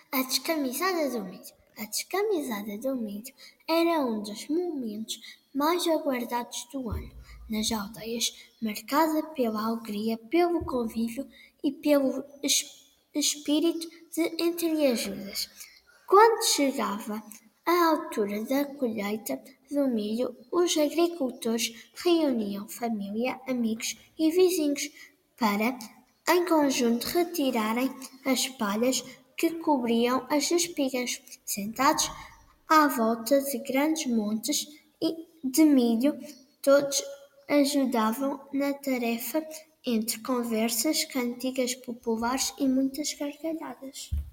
A descamisada do milho. A descamisada do milho era um dos momentos mais aguardados do ano nas aldeias, marcada pela alegria, pelo convívio e pelo espírito de entreajudas. Quando chegava a altura da colheita do milho, os agricultores reuniam família, amigos e vizinhos para, em conjunto, retirarem as palhas que cobriam as espigas. Sentados à volta de grandes montes de milho, todos ajudavam na tarefa entre conversas, cantigas populares e muitas gargalhadas.